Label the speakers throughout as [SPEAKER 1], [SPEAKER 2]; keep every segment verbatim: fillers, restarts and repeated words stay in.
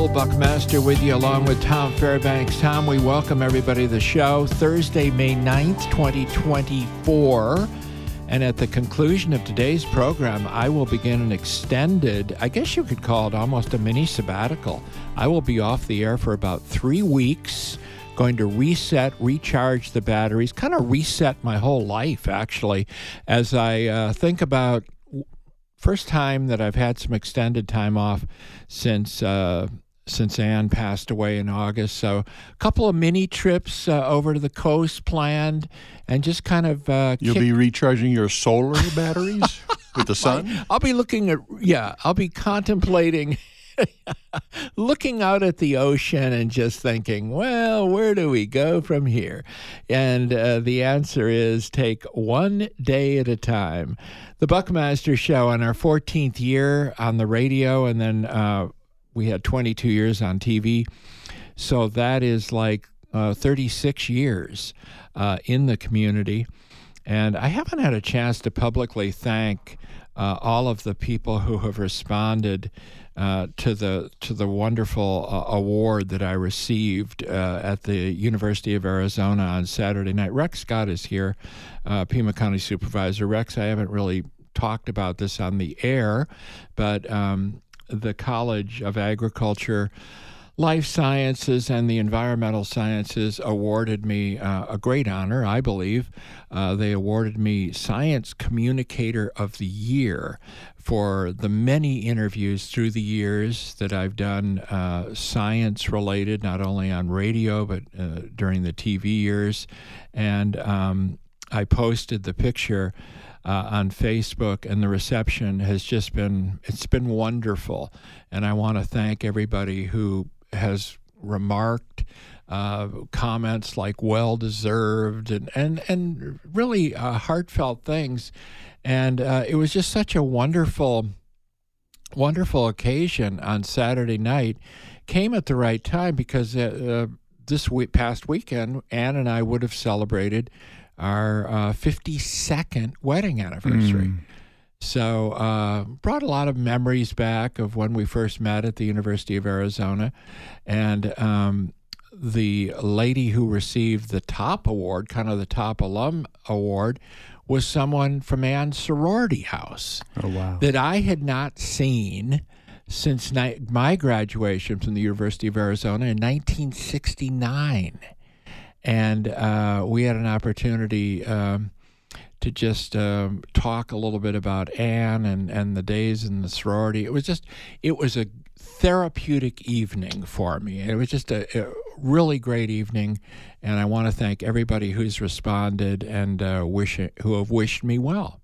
[SPEAKER 1] Bill Buckmaster with you along with Tom Fairbanks. Tom, we welcome everybody to the show. Thursday, May ninth, twenty twenty-four. And at the conclusion of today's program, I will begin an extended, I guess you could call it almost a mini sabbatical. I will be off the air for about three weeks, going to reset, recharge the batteries, kind of reset my whole life, actually, as I uh, think about first time that I've had some extended time off since uh, since Ann passed away in August. So a couple of mini trips uh, over to the coast planned, and just kind of uh,
[SPEAKER 2] You'll
[SPEAKER 1] kick-
[SPEAKER 2] be recharging your solar batteries with the sun?
[SPEAKER 1] I'll be looking at, yeah, I'll be contemplating looking out at the ocean and just thinking, well, where do we go from here? And uh, the answer is take one day at a time. The Buckmaster Show on our fourteenth year on the radio, and then uh, we had twenty-two years on T V. So that is like uh, thirty-six years uh, in the community. And I haven't had a chance to publicly thank uh, all of the people who have responded Uh, to the to the wonderful uh, award that I received uh, at the University of Arizona on Saturday night. Rex Scott is here, uh, Pima County Supervisor. Rex, I haven't really talked about this on the air, but um, the College of Agriculture, Life Sciences, and the Environmental Sciences awarded me uh, a great honor, I believe. Uh, they awarded me Science Communicator of the Year for the many interviews through the years that I've done uh, science-related, not only on radio, but uh, during the T V years. And um, I posted the picture Uh, on Facebook, and the reception has just been, it's been wonderful. And I want to thank everybody who has remarked uh, comments like well-deserved and, and, and really uh, heartfelt things. And uh, it was just such a wonderful, wonderful occasion on Saturday night. Came at the right time because uh, uh, this week, past weekend, Ann and I would have celebrated our uh, fifty-second wedding anniversary. Mm. So uh, brought a lot of memories back of when we first met at the University of Arizona. And um, the lady who received the top award, kind of the top alum award, was someone from Ann's sorority house.
[SPEAKER 2] Oh, wow.
[SPEAKER 1] That I had not seen since ni- my graduation from the University of Arizona in nineteen sixty-nine. And uh, we had an opportunity um, to just um, talk a little bit about Ann and, and the days in the sorority. It was just, it was a therapeutic evening for me. It was just a, a really great evening, and I want to thank everybody who's responded and uh, wish who have wished me well.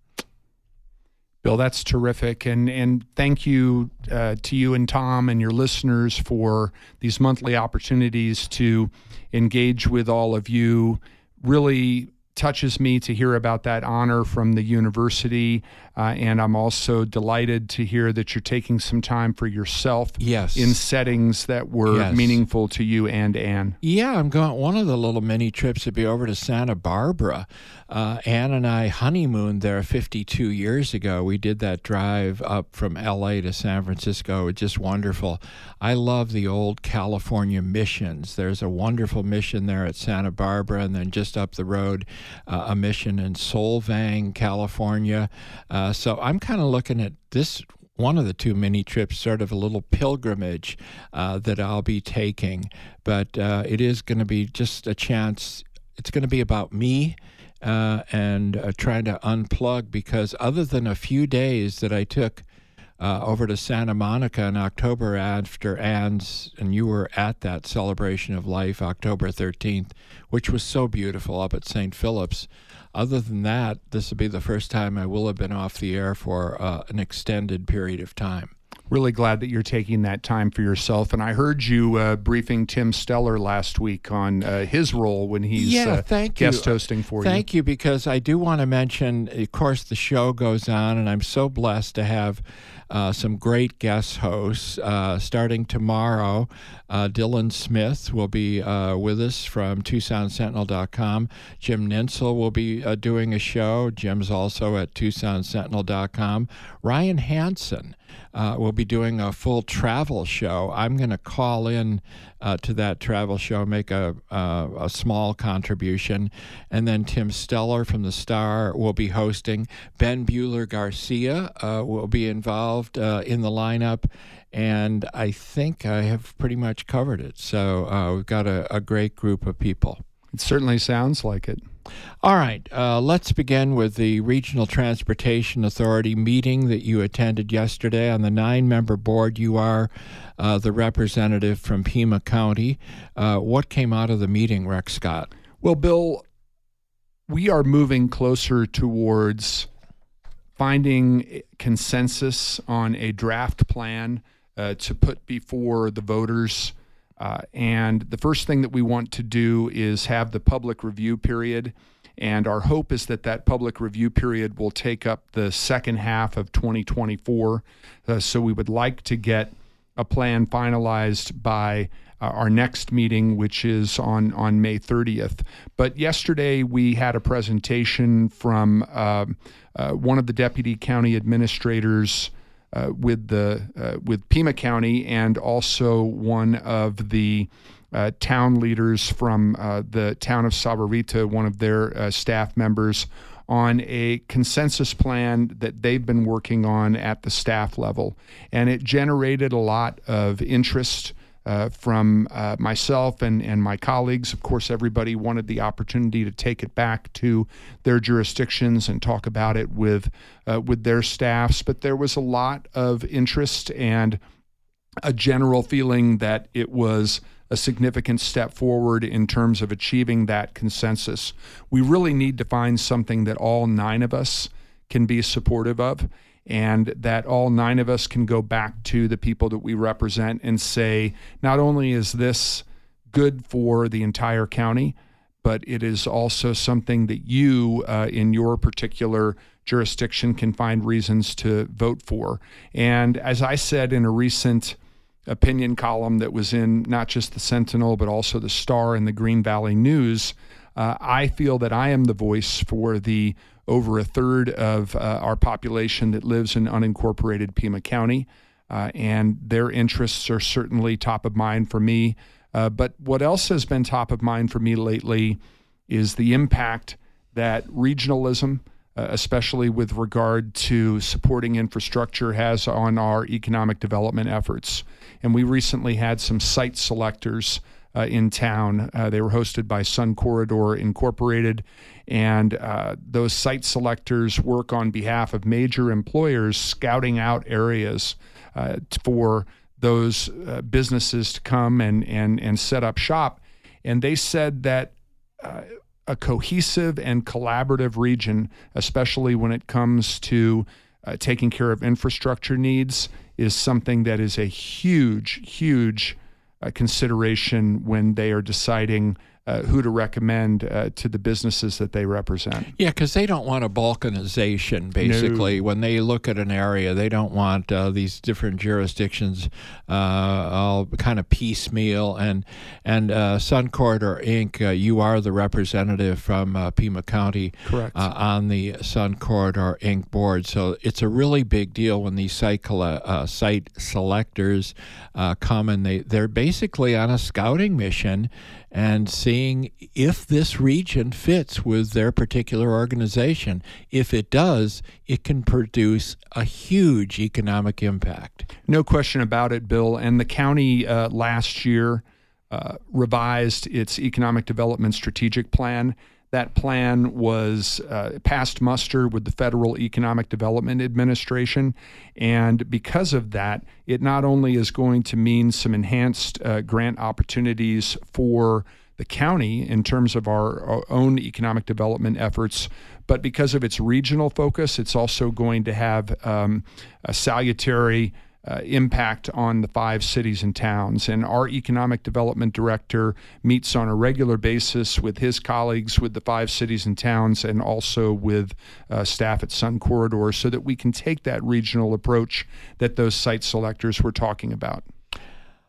[SPEAKER 3] Bill, that's terrific, and and thank you uh, to you and Tom and your listeners for these monthly opportunities to engage with all of you. Really touches me to hear about that honor from the university, uh, and I'm also delighted to hear that you're taking some time for yourself
[SPEAKER 1] yes.
[SPEAKER 3] in settings that were
[SPEAKER 1] yes.
[SPEAKER 3] meaningful to you and Ann.
[SPEAKER 1] Yeah, I'm going. One of the little mini trips would be over to Santa Barbara. Uh, Ann and I honeymooned there fifty-two years ago. We did that drive up from L A to San Francisco. It was just wonderful. I love the old California missions. There's a wonderful mission there at Santa Barbara, and then just up the road, uh, a mission in Solvang, California. Uh, so I'm kind of looking at this, one of the two mini trips, sort of a little pilgrimage uh, that I'll be taking. But uh, it is going to be just a chance. It's going to be about me uh, and uh, trying to unplug, because other than a few days that I took uh, over to Santa Monica in October after Ann's, and you were at that celebration of life, October thirteenth, which was so beautiful up at Saint Philip's. Other than that, this will be the first time I will have been off the air for uh, an extended period of time.
[SPEAKER 3] Really glad that you're taking that time for yourself. And I heard you uh, briefing Tim Steller last week on uh, his role when he's
[SPEAKER 1] yeah,
[SPEAKER 3] uh,
[SPEAKER 1] thank
[SPEAKER 3] guest
[SPEAKER 1] you.
[SPEAKER 3] hosting for
[SPEAKER 1] thank
[SPEAKER 3] you.
[SPEAKER 1] Thank you, because I do want to mention, of course, the show goes on, and I'm so blessed to have uh, some great guest hosts. Uh, starting tomorrow, uh, Dylan Smith will be uh, with us from Tucson Sentinel dot com. Jim Ninsel will be uh, doing a show. Jim's also at Tucson Sentinel dot com. Ryan Hansen uh, we'll be doing a full travel show. I'm going to call in uh, to that travel show, make a, uh, a small contribution, and then Tim Steller from the Star will be hosting. Ben Bueller Garcia uh, will be involved uh, in the lineup, and I think I have pretty much covered it. So uh, we've got a, a great group of people.
[SPEAKER 3] It certainly sounds like it.
[SPEAKER 1] All right, uh, let's begin with the Regional Transportation Authority meeting that you attended yesterday. On the nine-member board, you are uh, the representative from Pima County. Uh, what came out of the meeting, Rex Scott?
[SPEAKER 3] Well, Bill, we are moving closer towards finding consensus on a draft plan uh, to put before the voters. Uh, and the first thing that we want to do is have the public review period. And our hope is that that public review period will take up the second half of twenty twenty-four. Uh, so we would like to get a plan finalized by uh, our next meeting, which is on, on May thirtieth. But yesterday we had a presentation from uh, uh, one of the deputy county administrators Uh, with the uh, with Pima County, and also one of the uh, town leaders from uh, the town of Sahuarita, one of their uh, staff members, on a consensus plan that they've been working on at the staff level. And it generated a lot of interest uh, from uh, myself and, and my colleagues. Of course, everybody wanted the opportunity to take it back to their jurisdictions and talk about it with uh, with their staffs. But there was a lot of interest and a general feeling that it was a significant step forward in terms of achieving that consensus. We really need to find something that all nine of us can be supportive of, and that all nine of us can go back to the people that we represent and say, not only is this good for the entire county, but it is also something that you, uh, in your particular jurisdiction, can find reasons to vote for. And as I said in a recent opinion column that was in not just the Sentinel, but also the Star and the Green Valley News, uh, I feel that I am the voice for the over a third of uh, our population that lives in unincorporated Pima County, uh, and their interests are certainly top of mind for me. Uh, but what else has been top of mind for me lately is the impact that regionalism, uh, especially with regard to supporting infrastructure, has on our economic development efforts. And we recently had some site selectors Uh, in town. Uh, they were hosted by Sun Corridor Incorporated, and uh, those site selectors work on behalf of major employers, scouting out areas uh, for those uh, businesses to come and, and, and set up shop. And they said that uh, a cohesive and collaborative region, especially when it comes to uh, taking care of infrastructure needs, is something that is a huge, huge Uh, consideration when they are deciding uh, who to recommend uh, to the businesses that they represent.
[SPEAKER 1] Yeah, because they don't want a balkanization, basically. No. When they look at an area, they don't want uh, these different jurisdictions uh, all kind of piecemeal. And, and uh, Sun Corridor Incorporated, uh, you are the representative from uh, Pima County.
[SPEAKER 3] Correct.
[SPEAKER 1] Uh, on the Sun Corridor Incorporated board. So it's a really big deal when these site, coll- uh, site selectors uh, come, and they, they're basically on a scouting mission and seeing if this region fits with their particular organization. If it does, it can produce a huge economic impact.
[SPEAKER 3] No question about it, Bill. And the county uh, last year uh, revised its economic development strategic plan. That plan was uh, passed muster with the Federal Economic Development Administration. And because of that, it not only is going to mean some enhanced uh, grant opportunities for the county in terms of our, our own economic development efforts, but because of its regional focus, it's also going to have um, a salutary Uh, impact on the five cities and towns. And our economic development director meets on a regular basis with his colleagues with the five cities and towns, and also with uh, staff at Sun Corridor, so that we can take that regional approach that those site selectors were talking about.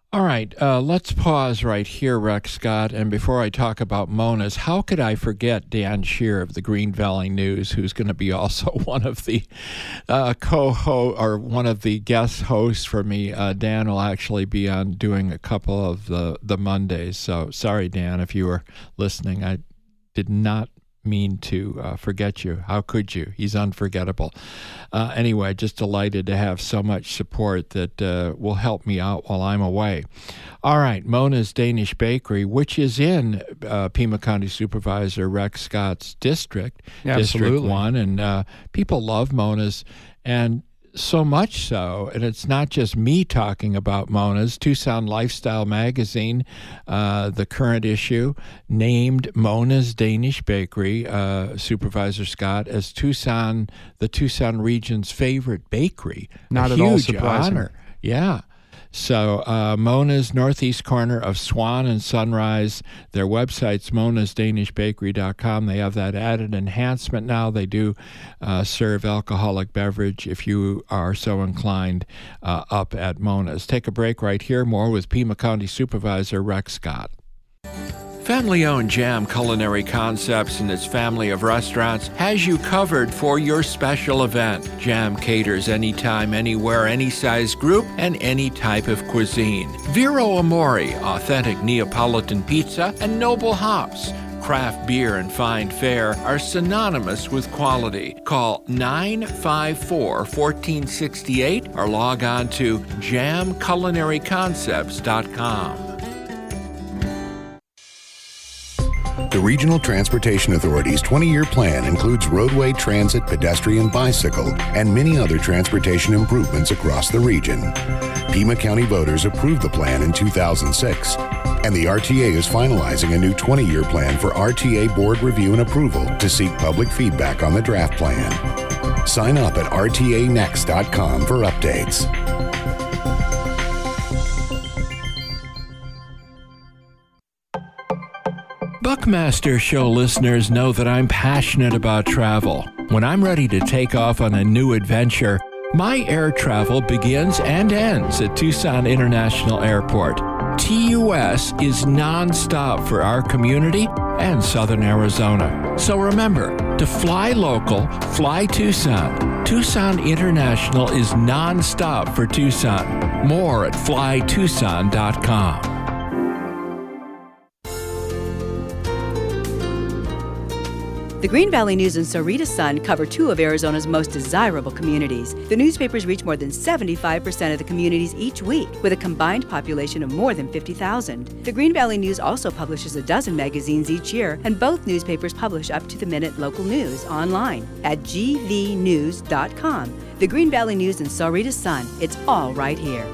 [SPEAKER 1] All right, uh, let's pause right here, Rex Scott. And before I talk about Mona's, how could I forget Dan Shear of the Green Valley News, who's going to be also one of the uh, co-host or one of the guest hosts for me. Uh, Dan will actually be on doing a couple of the, the Mondays. So sorry, Dan, if you were listening. I did not mean to uh, forget you. How could you? He's unforgettable. Uh, anyway, just delighted to have so much support that uh, will help me out while I'm away. All right, Mona's Danish Bakery, which is in uh, Pima County Supervisor Rex Scott's district,
[SPEAKER 3] Yeah,
[SPEAKER 1] District
[SPEAKER 3] absolutely.
[SPEAKER 1] one, and uh, people love Mona's, and so much so, and it's not just me talking about Mona's. Tucson Lifestyle Magazine, uh, the current issue, named Mona's Danish Bakery, uh, Supervisor Scott, as Tucson, the Tucson region's favorite bakery.
[SPEAKER 3] Not
[SPEAKER 1] A
[SPEAKER 3] at all
[SPEAKER 1] huge
[SPEAKER 3] surprising.
[SPEAKER 1] honor. Yeah. So uh, Mona's northeast corner of Swan and Sunrise. Their website's monas danish bakery dot com. They have that added enhancement now. They do uh, serve alcoholic beverage if you are so inclined uh, up at Mona's. Take a break right here. More with Pima County Supervisor Rex Scott. Family-owned Jam Culinary Concepts and its family of restaurants has you covered for your special event. Jam caters anytime, anywhere, any size group, and any type of cuisine. Vero Amore, authentic Neapolitan pizza, and Noble Hops. Craft beer and fine fare are synonymous with quality. Call nine five four, one four six eight or log on to jam culinary concepts dot com.
[SPEAKER 4] The Regional Transportation Authority's twenty-year plan includes roadway, transit, pedestrian, bicycle, and many other transportation improvements across the region. Pima County voters approved the plan in two thousand six, and the R T A is finalizing a new twenty-year plan for R T A board review and approval to seek public feedback on the draft plan. Sign up at r t a next dot com for updates.
[SPEAKER 1] Buckmaster Show listeners know that I'm passionate about travel. When I'm ready to take off on a new adventure, my air travel begins and ends at Tucson International Airport. T U S is nonstop for our community and Southern Arizona. So remember, to fly local, fly Tucson. Tucson International is nonstop for Tucson. More at fly tucson dot com.
[SPEAKER 5] The Green Valley News and Sarita Sun cover two of Arizona's most desirable communities. The newspapers reach more than seventy-five percent of the communities each week, with a combined population of more than fifty thousand. The Green Valley News also publishes a dozen magazines each year, and both newspapers publish up-to-the-minute local news online at g v news dot com. The Green Valley News and Sarita Sun, it's all right here.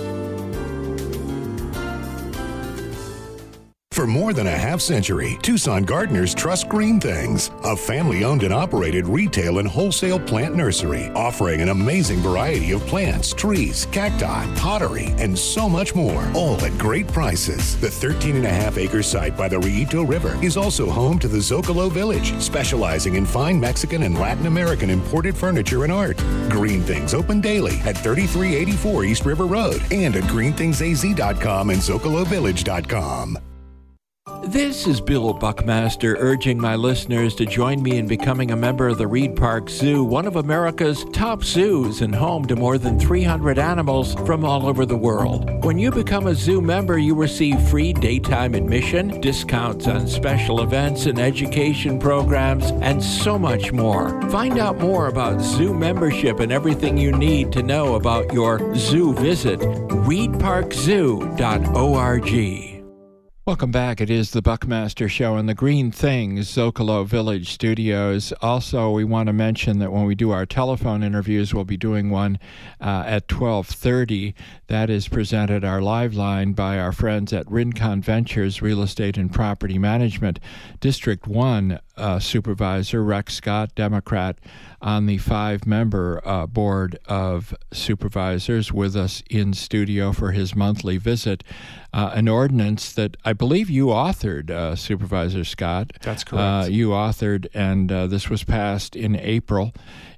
[SPEAKER 4] For more than a half century, Tucson gardeners trust Green Things, a family-owned and operated retail and wholesale plant nursery offering an amazing variety of plants, trees, cacti, pottery, and so much more, all at great prices. The thirteen and a half acre site by the Rillito River is also home to the Zocalo Village, specializing in fine Mexican and Latin American imported furniture and art. Green Things open daily at thirty-three eighty-four East River Road and at green things a z dot com and zocalo village dot com.
[SPEAKER 1] This is Bill Buckmaster urging my listeners to join me in becoming a member of the Reed Park Zoo, one of America's top zoos and home to more than three hundred animals from all over the world. When you become a zoo member, you receive free daytime admission, discounts on special events and education programs, and so much more. Find out more about zoo membership and everything you need to know about your zoo visit. reed park zoo dot org. Welcome back. It is the Buckmaster Show in the Green Things Zocalo Village Studios. Also, we want to mention that when we do our telephone interviews, we'll be doing one uh, at twelve thirty. That is presented, our live line, by our friends at Rincon Ventures Real Estate and Property Management. District one uh, Supervisor Rex Scott, Democrat, on the five-member uh, board of supervisors, with us in studio for his monthly visit. Uh, an ordinance that I believe you authored, uh, Supervisor Scott.
[SPEAKER 3] That's correct.
[SPEAKER 1] Uh, you authored, and uh, this was passed in April.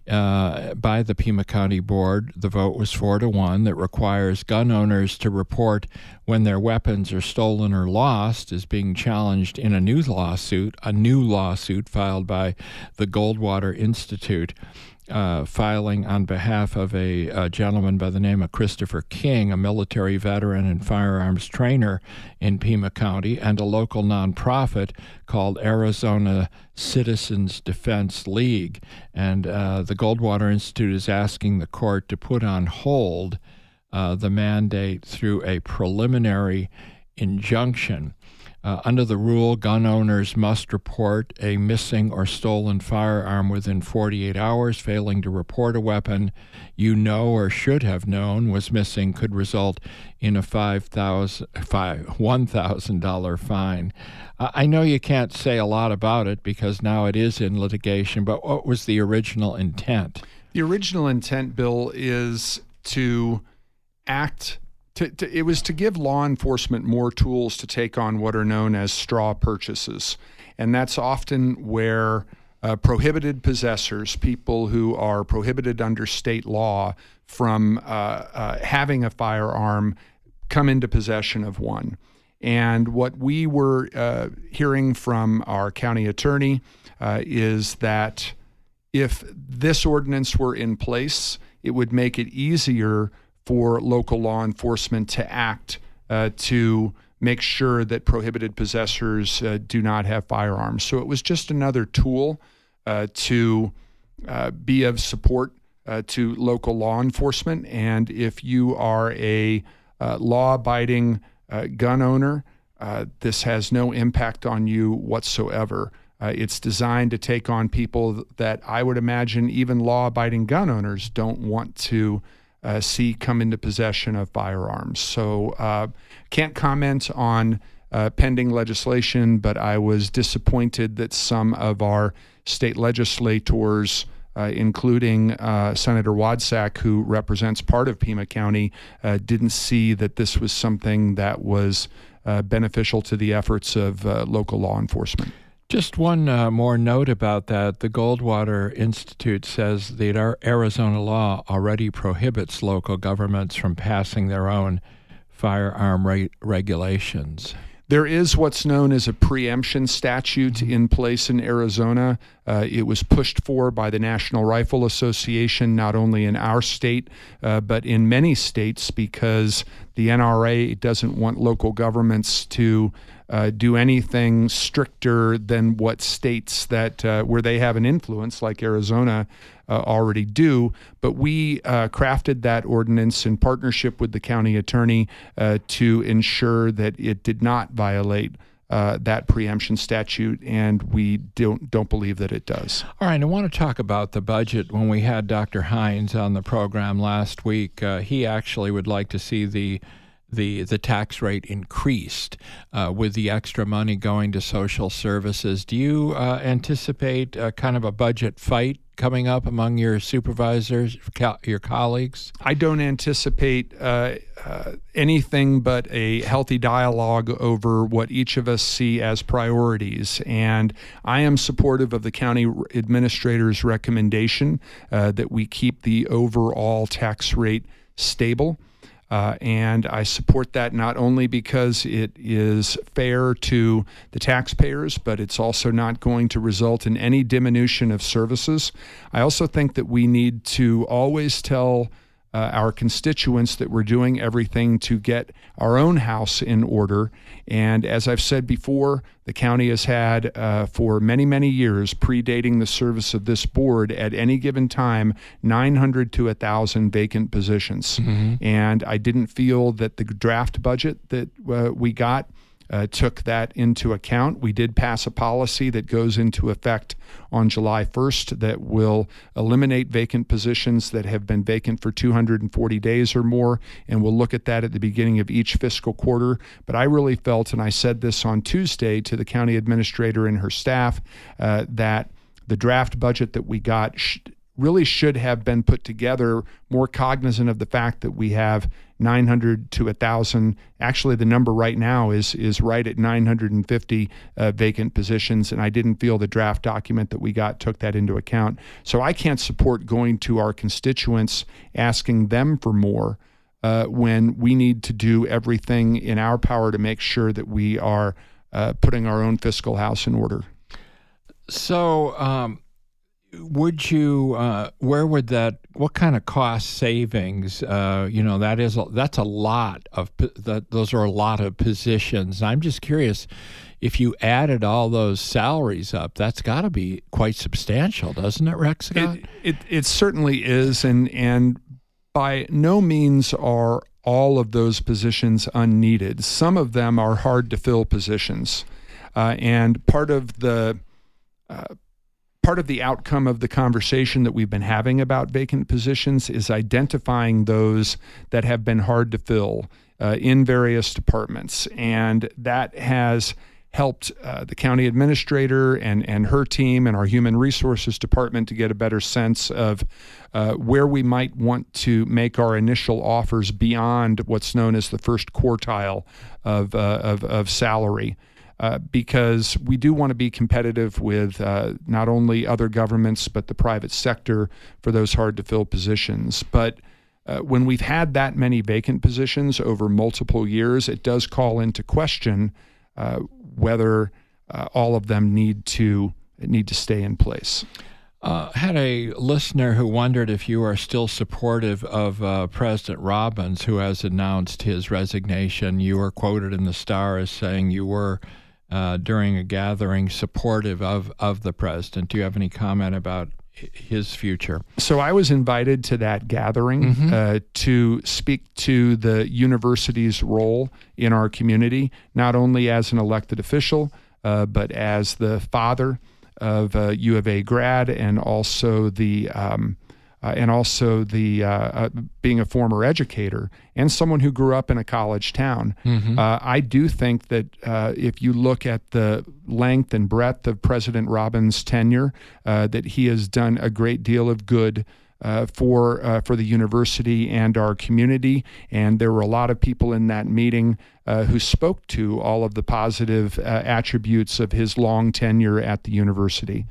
[SPEAKER 1] uh, by the Pima County Board. The vote was four to one that requires gun owners to report when their weapons are stolen or lost is being challenged in a new lawsuit, a new lawsuit filed by the Goldwater Institute. Uh, filing on behalf of a, a gentleman by the name of Christopher King, a military veteran and firearms trainer in Pima County, and a local nonprofit called Arizona Citizens Defense League. And uh, the Goldwater Institute is asking the court to put on hold uh, the mandate through a preliminary injunction. Uh, under the rule, gun owners must report a missing or stolen firearm within forty-eight hours. Failing to report a weapon you know or should have known was missing could result in a five thousand dollars, one thousand dollars fine. Uh, I know you can't say a lot about it because now it is in litigation, but what was the original intent?
[SPEAKER 3] The original intent, Bill, is to act To, to, it was to give law enforcement more tools to take on what are known as straw purchases. And that's often where uh, prohibited possessors, people who are prohibited under state law from uh, uh, having a firearm, come into possession of one. And what we were uh, hearing from our county attorney uh, is that if this ordinance were in place, it would make it easier for local law enforcement to act uh, to make sure that prohibited possessors uh, do not have firearms. So it was just another tool uh, to uh, be of support uh, to local law enforcement. And if you are a uh, law-abiding uh, gun owner, uh, this has no impact on you whatsoever. Uh, it's designed to take on people that I would imagine even law-abiding gun owners don't want to Uh, see come into possession of firearms. So uh, can't comment on uh, pending legislation, but I was disappointed that some of our state legislators, uh, including uh, Senator Wadsack, who represents part of Pima County, uh, didn't see that this was something that was uh, beneficial to the efforts of uh, local law enforcement.
[SPEAKER 1] Just one uh, more note about that. The Goldwater Institute says that our Arizona law already prohibits local governments from passing their own firearm re- regulations.
[SPEAKER 3] There is what's known as a preemption statute in place in Arizona. Uh, it was pushed for by the National Rifle Association, not only in our state, uh, but in many states, because the N R A doesn't want local governments to uh, do anything stricter than what states that uh, where they have an influence, like Arizona, uh, already do. But we uh, crafted that ordinance in partnership with the county attorney uh, to ensure that it did not violate Uh, that preemption statute, and we don't don't believe that it does.
[SPEAKER 1] All right, I want to talk about the budget. When we had Doctor Hines on the program last week, uh, he actually would like to see the the the tax rate increased uh, with the extra money going to social services. Do you uh, anticipate uh, kind of a budget fight coming up among your supervisors, co- your colleagues?
[SPEAKER 3] I don't anticipate uh, uh, anything but a healthy dialogue over what each of us see as priorities. And I am supportive of the county administrator's recommendation uh, that we keep the overall tax rate stable. Uh, and I support that not only because it is fair to the taxpayers, but it's also not going to result in any diminution of services. I also think that we need to always tell uh, our constituents that we're doing everything to get our own house in order. And as I've said before, the county has had uh, for many, many years, predating the service of this board, at any given time, nine hundred to one thousand vacant positions. Mm-hmm. And I didn't feel that the draft budget that uh, we got uh, took that into account. We did pass a policy that goes into effect on July first that will eliminate vacant positions that have been vacant for two hundred forty days or more, and we'll look at that at the beginning of each fiscal quarter. But I really felt, and I said this on Tuesday to the county administrator and her staff, uh, that the draft budget that we got sh- really should have been put together more cognizant of the fact that we have nine hundred to one thousand. Actually, the number right now is is right at nine hundred fifty uh, vacant positions, and I didn't feel the draft document that we got took that into account. So I can't support going to our constituents asking them for more uh, when we need to do everything in our power to make sure that we are uh, putting our own fiscal house in order.
[SPEAKER 1] So, um, would you? Uh, where would that? What kind of cost savings? Uh, you know, that is a, that's a lot of that. Those are a lot of positions. I'm just curious, if you added all those salaries up, that's got to be quite substantial, doesn't it, Rex Scott?
[SPEAKER 3] It, it it certainly is, and and by no means are all of those positions unneeded. Some of them are hard to fill positions, uh, and part of the Uh, part of the outcome of the conversation that we've been having about vacant positions is identifying those that have been hard to fill uh, in various departments. And that has helped uh, the county administrator and, and her team and our human resources department to get a better sense of uh, where we might want to make our initial offers beyond what's known as the first quartile of, uh, of, of salary. Uh, because we do want to be competitive with uh, not only other governments, but the private sector for those hard-to-fill positions. But uh, when we've had that many vacant positions over multiple years, it does call into question uh, whether uh, all of them need to need to stay in place.
[SPEAKER 1] Uh, had a listener who wondered if you are still supportive of uh, President Robbins, who has announced his resignation. You were quoted in the Star as saying you were, uh, during a gathering, supportive of, of the president. Do you have any comment about his future?
[SPEAKER 3] So I was invited to that gathering mm-hmm. uh, to speak to the university's role in our community, not only as an elected official, uh, but as the father of a U of A grad, and also the um, uh, and also the uh, uh, being a former educator and someone who grew up in a college town. Mm-hmm. Uh, I do think that uh, if you look at the length and breadth of President Robbins' tenure, uh, that he has done a great deal of good Uh, for uh, for the university and our community. And there were a lot of people in that meeting uh, who spoke to all of the positive uh, attributes of his long tenure at the university.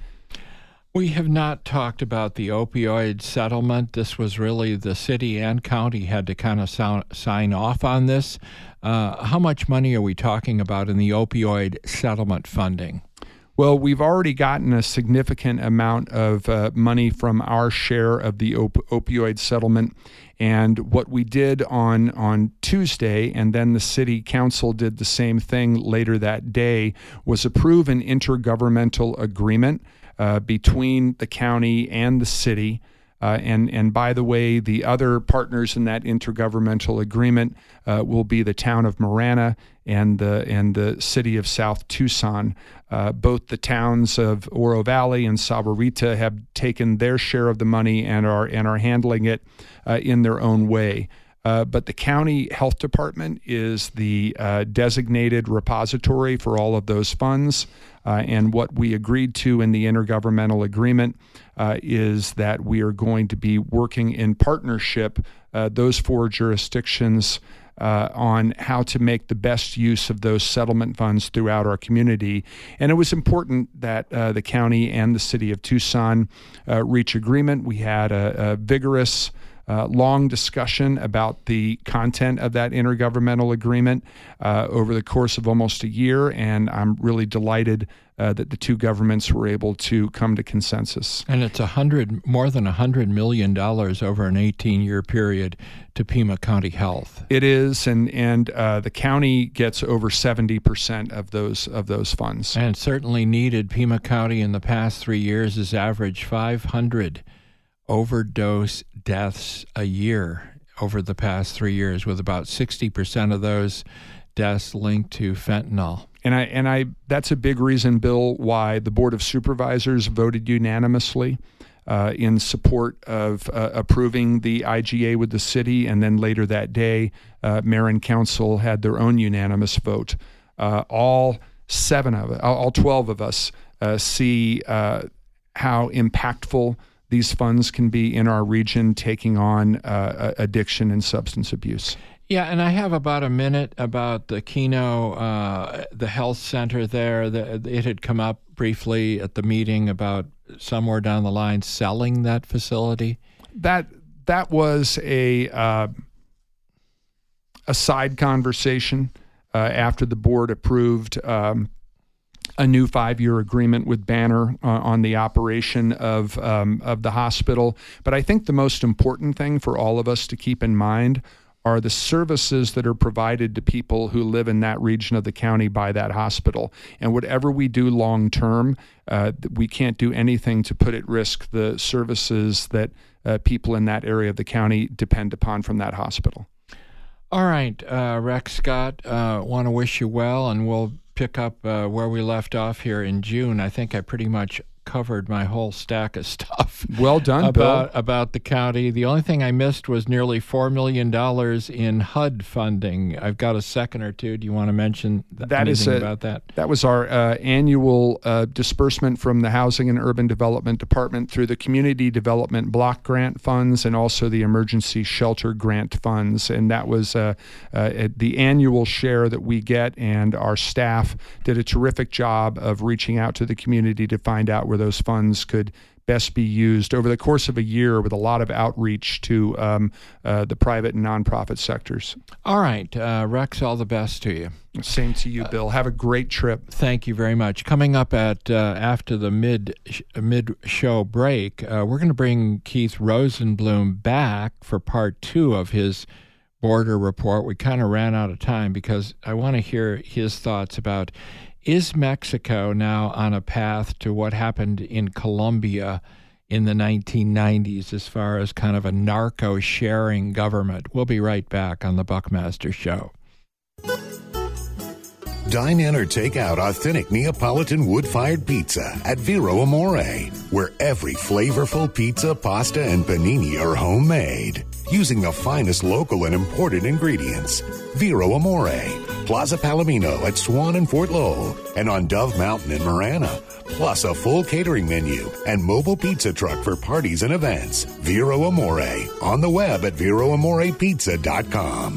[SPEAKER 1] We have not talked about the opioid settlement. This was really the city and county had to kind of sound, sign off on this. Uh, how much money are we talking about in the opioid settlement funding?
[SPEAKER 3] Well, we've already gotten a significant amount of uh, money from our share of the op- opioid settlement. And what we did on, on Tuesday, and then the city council did the same thing later that day, was approve an intergovernmental agreement uh, between the county and the city. Uh, and, and by the way, the other partners in that intergovernmental agreement uh, will be the town of Marana and the and the city of South Tucson. Uh, both the towns of Oro Valley and Sahuarita have taken their share of the money and are and are handling it uh, in their own way. Uh, but the county health department is the uh, designated repository for all of those funds. Uh, and what we agreed to in the intergovernmental agreement uh, is that we are going to be working in partnership, uh, those four jurisdictions, uh, on how to make the best use of those settlement funds throughout our community. And it was important that uh, the county and the city of Tucson uh, reach agreement. We had a, a vigorous Uh, long discussion about the content of that intergovernmental agreement uh, over the course of almost a year, and I'm really delighted uh, that the two governments were able to come to consensus.
[SPEAKER 1] And it's a hundred, more than a hundred million dollars over an eighteen-year period to Pima County Health.
[SPEAKER 3] It is, and and uh, the county gets over seventy percent of those of those funds.
[SPEAKER 1] And certainly needed. Pima County in the past three years has averaged five hundred overdose deaths a year over the past three years, with about sixty percent of those deaths linked to fentanyl.
[SPEAKER 3] And I and I that's a big reason, Bill, why the Board of Supervisors voted unanimously uh, in support of uh, approving the I G A with the city, and then later that day, uh, Mayor and Council had their own unanimous vote. Uh, all seven of it, all twelve of us uh, see uh, how impactful these funds can be in our region taking on uh, addiction and substance abuse.
[SPEAKER 1] Yeah, and I have about a minute about the Keno, uh, the health center there. The, it had come up briefly at the meeting about somewhere down the line selling that facility.
[SPEAKER 3] That that was a uh, a side conversation uh, after the board approved um, a new five-year agreement with Banner uh, on the operation of um, of the hospital. But I think the most important thing for all of us to keep in mind are the services that are provided to people who live in that region of the county by that hospital. And whatever we do long-term, uh, we can't do anything to put at risk the services that uh, people in that area of the county depend upon from that hospital.
[SPEAKER 1] All right, uh, Rex Scott, uh, want to wish you well, and we'll pick up uh, where we left off here in June. I think I pretty much covered my whole stack of stuff.
[SPEAKER 3] Well done,
[SPEAKER 1] about,
[SPEAKER 3] Bill.
[SPEAKER 1] About the county. The only thing I missed was nearly four million dollars in H U D funding. I've got a second or two. Do you want to mention th-
[SPEAKER 3] that
[SPEAKER 1] anything
[SPEAKER 3] is a,
[SPEAKER 1] about that?
[SPEAKER 3] That was our uh, annual uh, disbursement from the Housing and Urban Development Department through the Community Development Block Grant Funds and also the Emergency Shelter Grant Funds. And that was uh, uh, the annual share that we get, and our staff did a terrific job of reaching out to the community to find out where those funds could best be used over the course of a year with a lot of outreach to um, uh, the private and nonprofit sectors.
[SPEAKER 1] All right, uh, Rex, all the best to you.
[SPEAKER 3] Same to you, Bill. Have a great trip.
[SPEAKER 1] Thank you very much. Coming up at uh, after the mid mid show break, uh, we're going to bring Keith Rosenblum back for part two of his border report. We kind of ran out of time because I want to hear his thoughts about, is Mexico now on a path to what happened in Colombia in the nineteen nineties as far as kind of a narco-sharing government? We'll be right back on the Buckmaster Show.
[SPEAKER 4] Dine in or take out authentic Neapolitan wood-fired pizza at Vero Amore, where every flavorful pizza, pasta, and panini are homemade, using the finest local and imported ingredients. Vero Amore, Plaza Palomino at Swan and Fort Lowell, and on Dove Mountain in Marana, plus a full catering menu and mobile pizza truck for parties and events. Vero Amore, on the web at vero amore pizza dot com.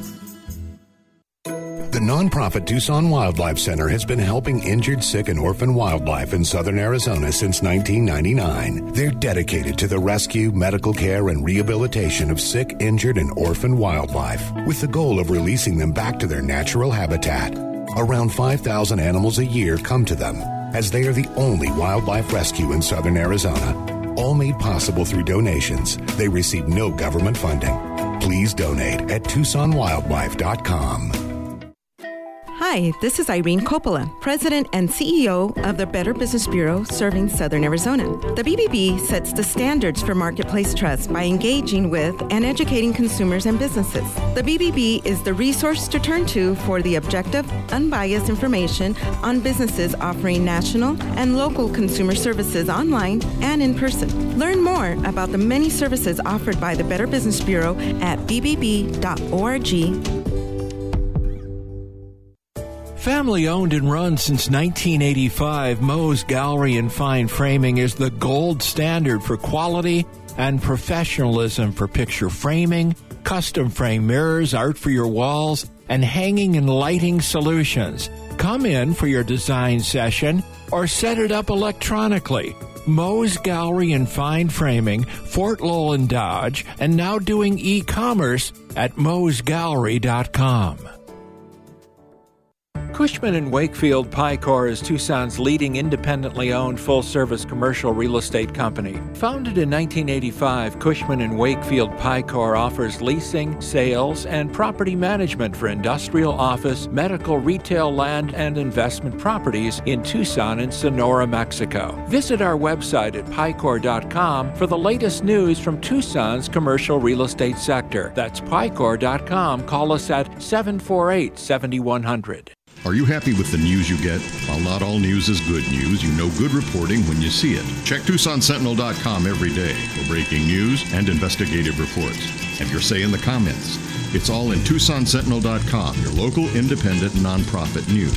[SPEAKER 4] The nonprofit Tucson Wildlife Center has been helping injured, sick, and orphan wildlife in southern Arizona since nineteen ninety-nine. They're dedicated to the rescue, medical care, and rehabilitation of sick, injured, and orphan wildlife, with the goal of releasing them back to their natural habitat. Around five thousand animals a year come to them, as they are the only wildlife rescue in southern Arizona. All made possible through donations. They receive no government funding. Please donate at tucson wildlife dot com.
[SPEAKER 6] Hi, this is Irene Coppola, President and C E O of the Better Business Bureau serving Southern Arizona. The B B B sets the standards for marketplace trust by engaging with and educating consumers and businesses. The B B B is the resource to turn to for the objective, unbiased information on businesses offering national and local consumer services online and in person. Learn more about the many services offered by the Better Business Bureau at b b b dot org.
[SPEAKER 1] Family owned and run since nineteen eighty-five, Moe's Gallery and Fine Framing is the gold standard for quality and professionalism for picture framing, custom frame mirrors, art for your walls, and hanging and lighting solutions. Come in for your design session or set it up electronically. Moe's Gallery and Fine Framing, Fort Lowell and Dodge, and now doing e-commerce at moes gallery dot com. Cushman and Wakefield Picor is Tucson's leading independently owned full-service commercial real estate company. Founded in nineteen eighty-five, Cushman and Wakefield Picor offers leasing, sales, and property management for industrial, office, medical, retail, land, and investment properties in Tucson and Sonora, Mexico. Visit our website at picor dot com for the latest news from Tucson's commercial real estate sector. That's picor dot com. Call us at seven four eight, seven one zero zero.
[SPEAKER 2] Are you happy with the news you get? While not all news is good news, you know good reporting when you see it. Check Tucson Sentinel dot com every day for breaking news and investigative reports. Have your say in the comments. It's all in Tucson Sentinel dot com, your local independent nonprofit news.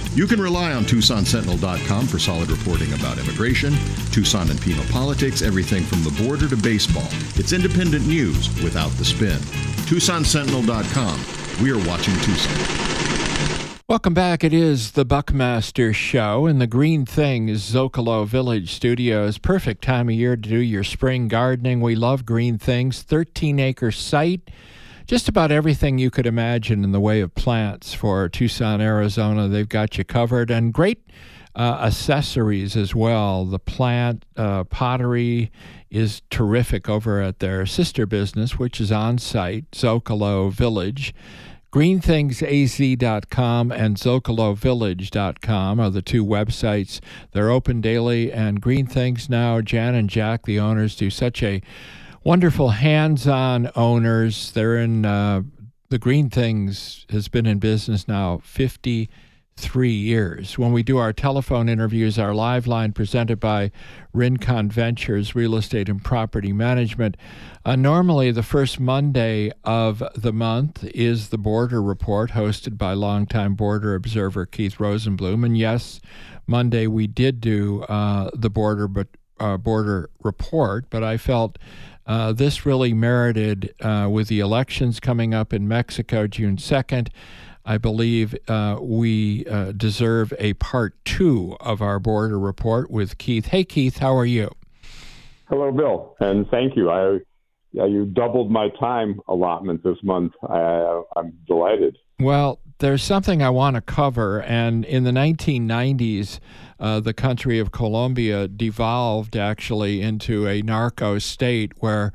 [SPEAKER 2] You can rely on Tucson Sentinel dot com for solid reporting about immigration, Tucson and Pima politics, everything from the border to baseball. It's independent news without the spin. Tucson Sentinel dot com. We are watching Tucson.
[SPEAKER 1] Welcome back. It is the Buckmaster Show in the Green Things Zocalo Village Studios. Perfect time of year to do your spring gardening. We love Green Things. thirteen-acre site. Just about everything you could imagine in the way of plants for Tucson, Arizona. They've got you covered. And great uh, accessories as well. The plant uh, pottery is terrific over at their sister business, which is on site, Zocalo Village. green things a z dot com and zocalo village dot com are the two websites. They're open daily, and Green Things now, Jan and Jack, the owners, do such a wonderful hands-on owners. They're in, uh, the Green Things has been in business now fifty-three years. When we do our telephone interviews, our live line presented by Rincon Ventures, Real Estate and Property Management, Uh, normally, the first Monday of the month is the Border Report, hosted by longtime border observer Keith Rosenblum. And yes, Monday we did do uh, the Border but, uh, Border Report, but I felt uh, this really merited, uh, with the elections coming up in Mexico June second, I believe uh, we uh, deserve a part two of our Border Report with Keith. Hey, Keith, how are you?
[SPEAKER 7] Hello, Bill, and thank you. I Yeah, you doubled my time allotment this month. I, I'm delighted.
[SPEAKER 1] Well, there's something I want to cover. And in the nineteen nineties, uh, the country of Colombia devolved actually into a narco state where,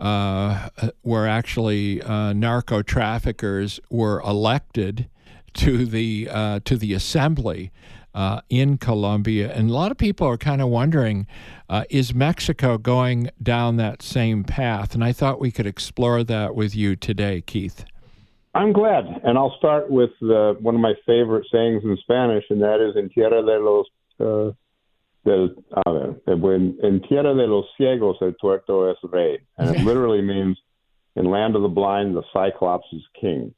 [SPEAKER 1] uh, where actually uh, narco traffickers were elected to the uh, to the assembly uh, in Colombia. And a lot of people are kind of wondering, Uh, is Mexico going down that same path? And I thought we could explore that with you today, Keith.
[SPEAKER 7] I'm glad. And I'll start with uh, one of my favorite sayings in Spanish, and that is, en tierra de los, uh, del, a ver, when, en tierra de los ciegos el tuerto es rey. And it literally means, in land of the blind, the Cyclops is king.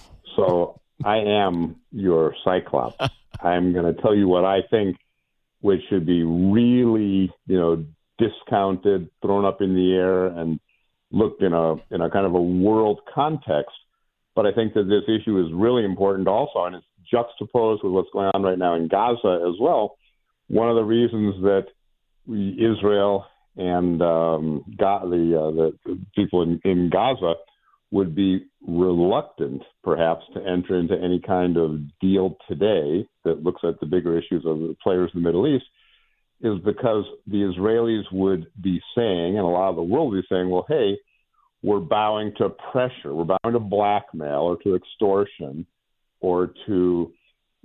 [SPEAKER 7] So I am your Cyclops. I'm going to tell you what I think, which should be really, you know, discounted, thrown up in the air, and looked in a in a kind of a world context. But I think that this issue is really important also, and it's juxtaposed with what's going on right now in Gaza as well. One of the reasons that we, Israel and um, Ga- the, uh, the people in, in Gaza would be reluctant, perhaps, to enter into any kind of deal today that looks at the bigger issues of the players in the Middle East, is because the Israelis would be saying, and a lot of the world would be saying, well, hey, we're bowing to pressure, we're bowing to blackmail or to extortion or to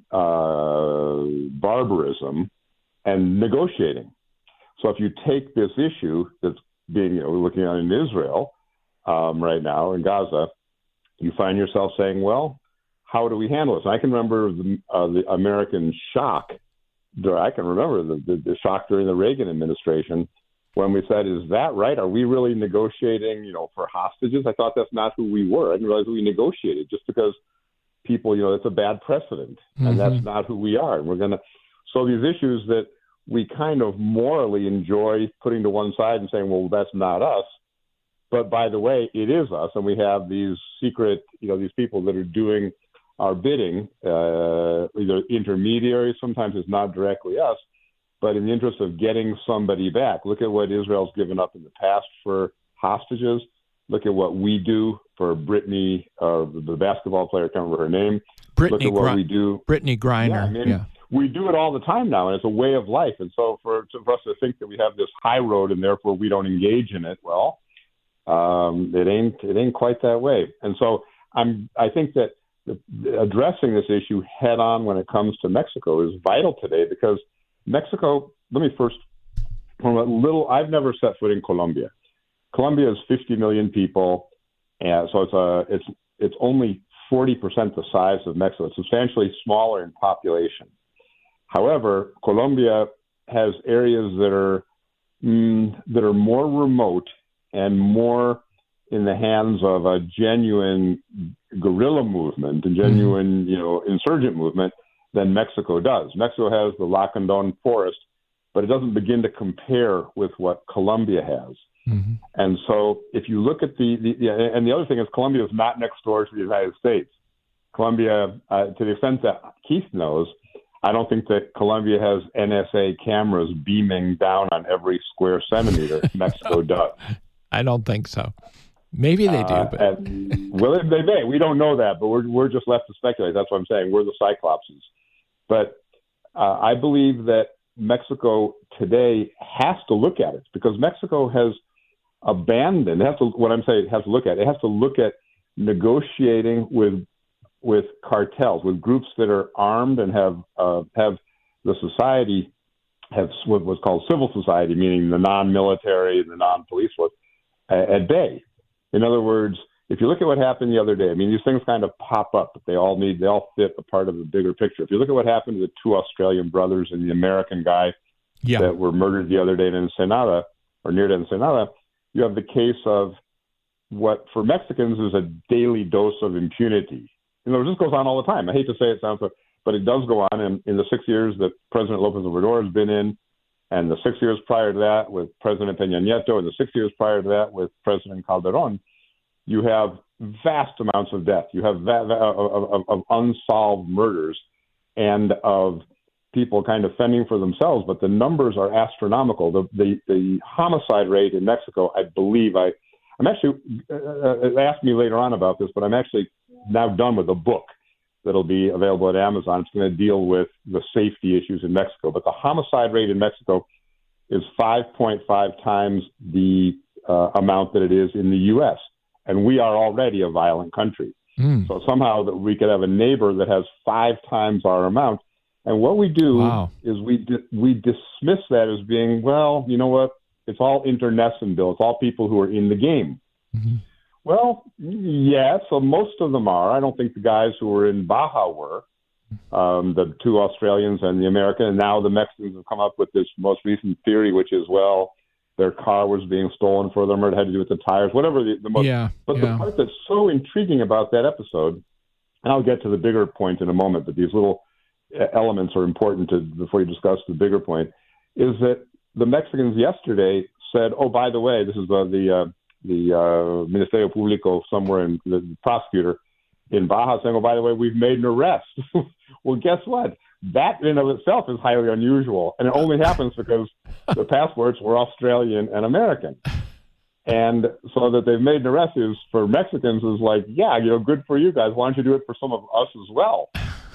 [SPEAKER 7] uh, barbarism and negotiating. So if you take this issue that's being, you know, we're looking at in Israel um, right now in Gaza, you find yourself saying, well, how do we handle this? And I can remember the, uh, the American shock. I can remember the, the, the shock during the Reagan administration when we said, is that right? Are we really negotiating, you know, for hostages? I thought that's not who we were. I didn't realize we negotiated just because people, you know, it's a bad precedent. Mm-hmm. And that's not who we are. And we're going to, so these issues that we kind of morally enjoy putting to one side and saying, well, that's not us. But by the way, it is us. And we have these secret, you know, these people that are doing our bidding, uh, either intermediaries, sometimes it's not directly us, but in the interest of getting somebody back. Look at what Israel's given up in the past for hostages. Look at what we do for Brittany, uh, the basketball player, I can't remember her name.
[SPEAKER 1] Brittany
[SPEAKER 7] Look at what
[SPEAKER 1] Gr-
[SPEAKER 7] we do.
[SPEAKER 1] Brittany Griner.
[SPEAKER 7] Yeah, I mean,
[SPEAKER 1] yeah.
[SPEAKER 7] We do it all the time now, and it's a way of life. And so for, for us to think that we have this high road and therefore we don't engage in it, well, um, it ain't it ain't quite that way. And so I'm I think that the, addressing this issue head on when it comes to Mexico is vital today, because Mexico. Let me first, from a little. I've never set foot in Colombia. Colombia is fifty million people, and so it's a it's it's only forty percent the size of Mexico. It's substantially smaller in population. However, Colombia has areas that are mm, that are more remote and more in the hands of a genuine guerrilla movement, a genuine, you know, insurgent movement than Mexico does. Mexico has the Lacandon forest, but it doesn't begin to compare with what Colombia has. Mm-hmm. And so if you look at the, the, the, and the other thing is Colombia is not next door to the United States. Colombia, uh, to the extent that Keith knows, I don't think that Colombia has N S A cameras beaming down on every square centimeter. Mexico does.
[SPEAKER 1] I don't think so. Maybe they do.
[SPEAKER 7] Uh,
[SPEAKER 1] but...
[SPEAKER 7] and, well, they may. We don't know that, but we're we're just left to speculate. That's what I'm saying. We're the Cyclopses. But uh, I believe that Mexico today has to look at it because Mexico has abandoned. It has to. What I'm saying, it has to look at. It has to look at negotiating with with cartels, with groups that are armed and have uh, have the society have what was called civil society, meaning the non-military and the non-police force, at, at bay. In other words, if you look at what happened the other day, I mean, these things kind of pop up, but they all need, they all fit a part of the bigger picture. If you look at what happened to the two Australian brothers and the American guy yeah. that were murdered the other day in Ensenada, or near to Ensenada, you have the case of what for Mexicans is a daily dose of impunity. You know, this goes on all the time. I hate to say it sounds, but it does go on. And in the six years that President López Obrador has been in, and the six years prior to that with President Peña Nieto, and the six years prior to that with President Calderón, you have vast amounts of death. You have va- va- of, of, of unsolved murders and of people kind of fending for themselves, but the numbers are astronomical. The the, the homicide rate in Mexico, I believe, I, I'm actually, uh, ask me later on about this, but I'm actually now done with a book that'll be available at Amazon. It's going to deal with the safety issues in Mexico. But the homicide rate in Mexico is five point five times the uh, amount that it is in the U S, and we are already a violent country. Mm. So somehow that we could have a neighbor that has five times our amount. And what we do wow. is we di- we dismiss that as being, well, you know what? It's all internecine, Bill. It's all people who are in the game. Mm-hmm. Well, yeah, so most of them are. I don't think the guys who were in Baja were, um, the two Australians and the American. And now the Mexicans have come up with this most recent theory, which is, well, their car was being stolen for them or it had to do with the tires, whatever the, the most.
[SPEAKER 1] Yeah,
[SPEAKER 7] but
[SPEAKER 1] yeah.
[SPEAKER 7] the part that's so intriguing about that episode, and I'll get to the bigger point in a moment, but these little elements are important to before you discuss the bigger point, is that the Mexicans yesterday said, oh, by the way, this is the, the uh, the uh, Ministerio Público somewhere in the prosecutor in Baja saying, oh, by the way, we've made an arrest. Well, guess what? That in of itself is highly unusual. And it only happens because the passports were Australian and American. And so that they've made an arrest is for Mexicans is like, yeah, you know, good for you guys. Why don't you do it for some of us as well?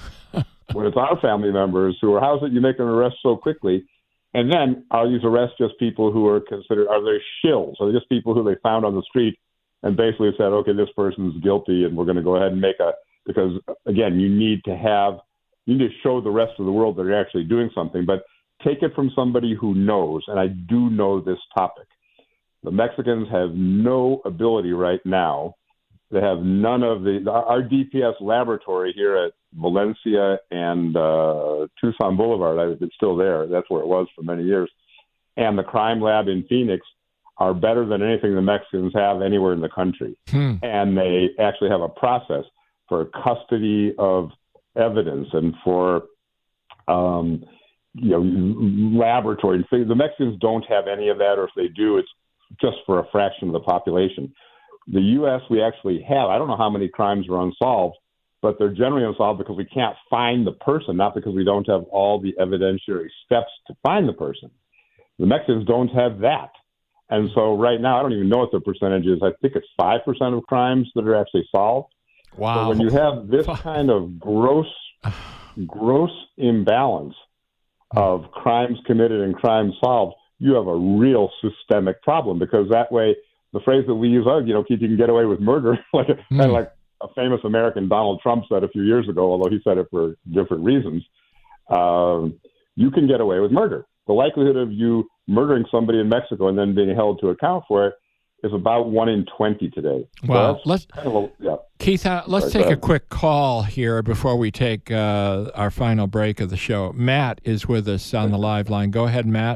[SPEAKER 7] When it's our family members who are, how's it you make an arrest so quickly? And then are these arrests just people who are considered, are they shills? Are they just people who they found on the street and basically said, okay, this person's guilty and we're going to go ahead and make a, because again, you need to have, you need to show the rest of the world that you're actually doing something, but take it from somebody who knows. And I do know this topic. The Mexicans have no ability right now. They have none of the, our D P S laboratory here at Valencia and uh, Tucson Boulevard, it's still there. That's where it was for many years. And the crime lab in Phoenix are better than anything the Mexicans have anywhere in the country. Hmm. And they actually have a process for custody of evidence and for, um, you know, laboratory. The Mexicans don't have any of that, or if they do, it's just for a fraction of the population. The U S, we actually have, I don't know how many crimes are unsolved, but they're generally unsolved because we can't find the person, not because we don't have all the evidentiary steps to find the person. The Mexicans don't have that. And so right now, I don't even know what the percentage is. I think it's five percent of crimes that are actually solved.
[SPEAKER 1] Wow.
[SPEAKER 7] So when you have this kind of gross, gross imbalance of crimes committed and crimes solved, you have a real systemic problem, because that way, the phrase that we use, oh, you know, you can get away with murder, like mm. kind of like a famous American Donald Trump said a few years ago, although he said it for different reasons. Um, you can get away with murder. The likelihood of you murdering somebody in Mexico and then being held to account for it is about one in twenty today.
[SPEAKER 1] Well, so let's
[SPEAKER 7] kind of a, yeah.
[SPEAKER 1] Keith, uh, let's Sorry, take a quick call here before we take uh, our final break of the show. Matt is with us on the live line. Go ahead, Matt.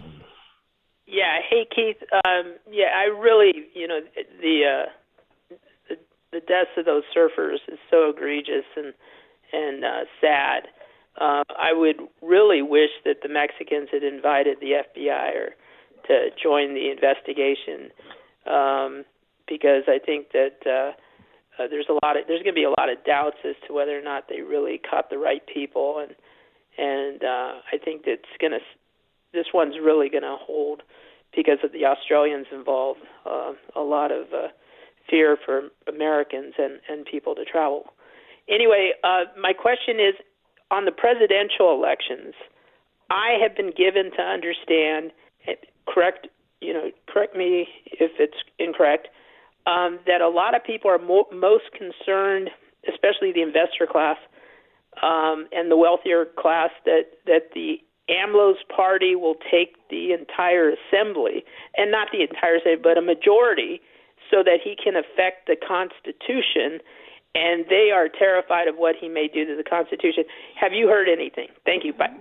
[SPEAKER 8] Yeah. Hey, Keith. Um, yeah, I really, you know, the, uh, the the deaths of those surfers is so egregious and and uh, sad. uh, I would really wish that the Mexicans had invited the F B I or to join the investigation, um, because I think that uh, uh, there's a lot of there's going to be a lot of doubts as to whether or not they really caught the right people, and and uh, I think that's going to this one's really going to hold because of the Australians involved. Uh, a lot of uh, fear for Americans and, and people to travel. Anyway, uh, my question is on the presidential elections. I have been given to understand. Correct, you know, correct me if it's incorrect, um, that a lot of people are mo- most concerned, especially the investor class um, and the wealthier class, that, that the AMLO's party will take the entire assembly, and not the entire assembly, but a majority, so that he can affect the Constitution, and they are terrified of what he may do to the Constitution. Have you heard anything? Thank you. Bye.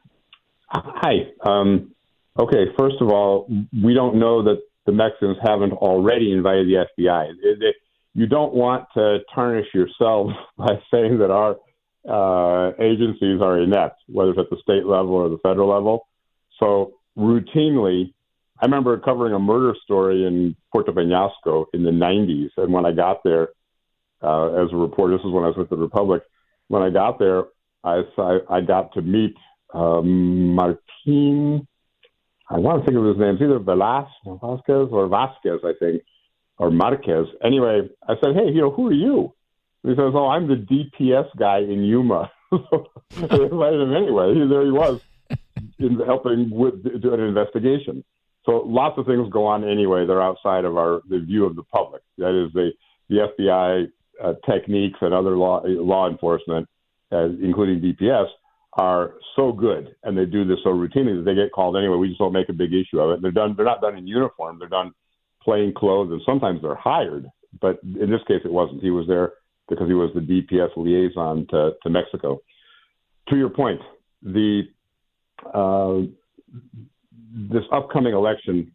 [SPEAKER 7] Hi. Um Okay, first of all, we don't know that the Mexicans haven't already invited the F B I. It, it, you don't want to tarnish yourself by saying that our uh, agencies are inept, whether it's at the state level or the federal level. So routinely, I remember covering a murder story in Puerto Peñasco in the nineties, and when I got there uh, as a reporter, this is when I was with the Republic, when I got there, I, I got to meet um, Martin... I want to think of his names, either Velasquez or Vasquez, I think, or Marquez. Anyway, I said, hey, you know, who are you? And he says, oh, I'm the D P S guy in Yuma. So I invited him anyway. He, there he was, in helping with do an investigation. So lots of things go on anyway. They're outside of our the view of the public. That is, the, the F B I uh, techniques and other law law enforcement, uh, including D P S, are so good, and they do this so routinely that they get called anyway. We just don't make a big issue of it. They're done. They're not done in uniform. They're done plain clothes, and sometimes they're hired. But in this case, it wasn't. He was there because he was the D P S liaison to, to Mexico. To your point, the uh, this upcoming election,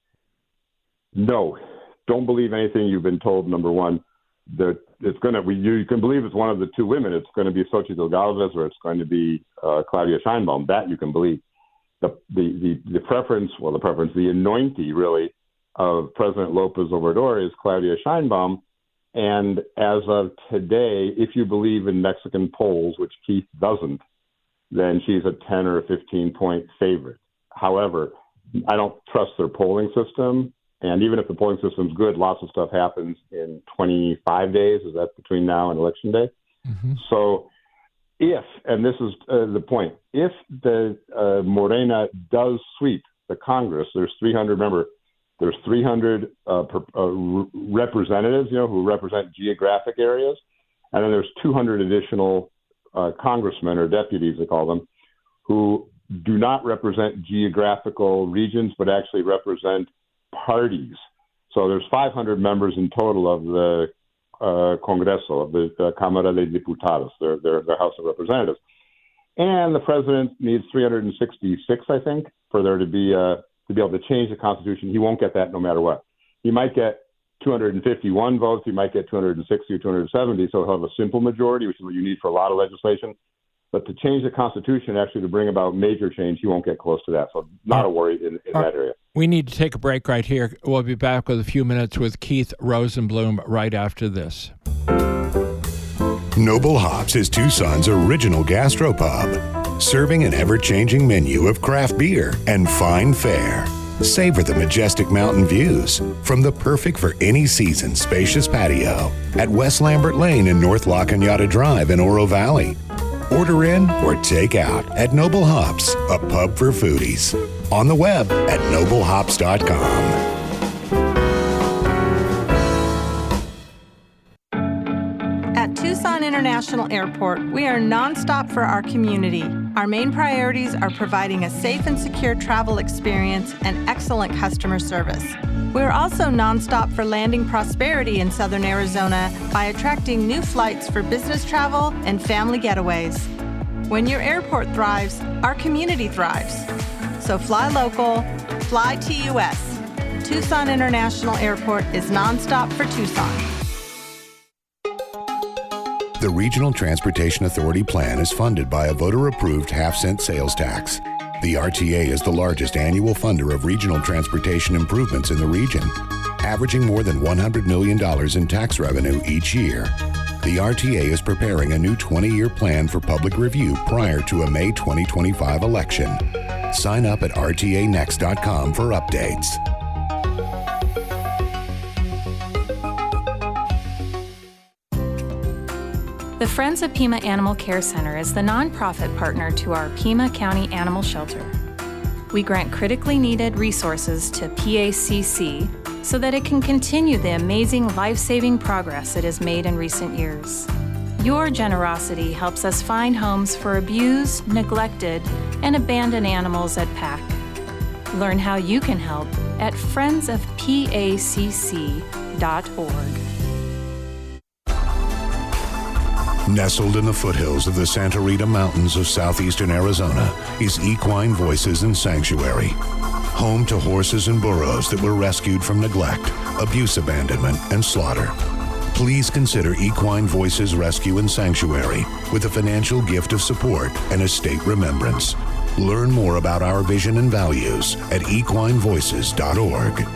[SPEAKER 7] no, don't believe anything you've been told. Number one, that it's going to, we, you can believe it's one of the two women. It's going to be Xochitl Galvez or it's going to be uh, Claudia Sheinbaum. That you can believe. The, the, the, the preference, well, the preference, the anointee really of President Lopez Obrador is Claudia Sheinbaum. And as of today, if you believe in Mexican polls, which Keith doesn't, then she's a ten or a fifteen point favorite. However, I don't trust their polling system. And even if the polling system's good, lots of stuff happens in twenty-five days. Is that between now and Election Day? Mm-hmm. So if, and this is uh, the point, if the uh, Morena does sweep the Congress, there's three hundred, remember, there's three hundred uh, per, uh, representatives, you know, who represent geographic areas. And then there's two hundred additional uh, congressmen or deputies, they call them, who do not represent geographical regions, but actually represent parties. So there's five hundred members in total of the uh, Congreso, of the, the Cámara de Diputados, their, their, their House of Representatives. And the president needs three hundred sixty-six, I think, for there to be uh, to be able to change the Constitution. He won't get that no matter what. He might get two hundred fifty-one votes. He might get two hundred sixty or two hundred seventy, so he'll have a simple majority, which is what you need for a lot of legislation. But to change the Constitution, actually to bring about major change, he won't get close to that. So not a worry in, in that area.
[SPEAKER 1] We need to take a break right here. We'll be back with a few minutes with Keith Rosenblum right after this.
[SPEAKER 4] Noble Hops is Tucson's original gastropub, serving an ever-changing menu of craft beer and fine fare. Savor the majestic mountain views from the perfect for any season spacious patio at West Lambert Lane and North La Cañada Drive in Oro Valley. Order in or take out at Noble Hops, a pub for foodies. On the web at noble hops dot com.
[SPEAKER 6] At Tucson International Airport, we are nonstop for our community. Our main priorities are providing a safe and secure travel experience and excellent customer service. We're also nonstop for landing prosperity in Southern Arizona by attracting new flights for business travel and family getaways. When your airport thrives, our community thrives. So fly local, fly T U S. Tucson International Airport is nonstop for Tucson.
[SPEAKER 4] The Regional Transportation Authority plan is funded by a voter-approved half-cent sales tax. The R T A is the largest annual funder of regional transportation improvements in the region, averaging more than one hundred million dollars in tax revenue each year. The R T A is preparing a new twenty-year plan for public review prior to a May twenty twenty-five election. Sign up at R T A next dot com for updates.
[SPEAKER 9] The Friends of Pima Animal Care Center is the nonprofit partner to our Pima County Animal Shelter. We grant critically needed resources to P A C C so that it can continue the amazing life-saving progress it has made in recent years. Your generosity helps us find homes for abused, neglected, and abandoned animals at P A C. Learn how you can help at friends of P A C C dot org.
[SPEAKER 4] Nestled in the foothills of the Santa Rita Mountains of southeastern Arizona is Equine Voices and Sanctuary, home to horses and burros that were rescued from neglect, abuse, abandonment, and slaughter. Please consider Equine Voices Rescue and Sanctuary with a financial gift of support and a state remembrance. Learn more about our vision and values at equine voices dot org.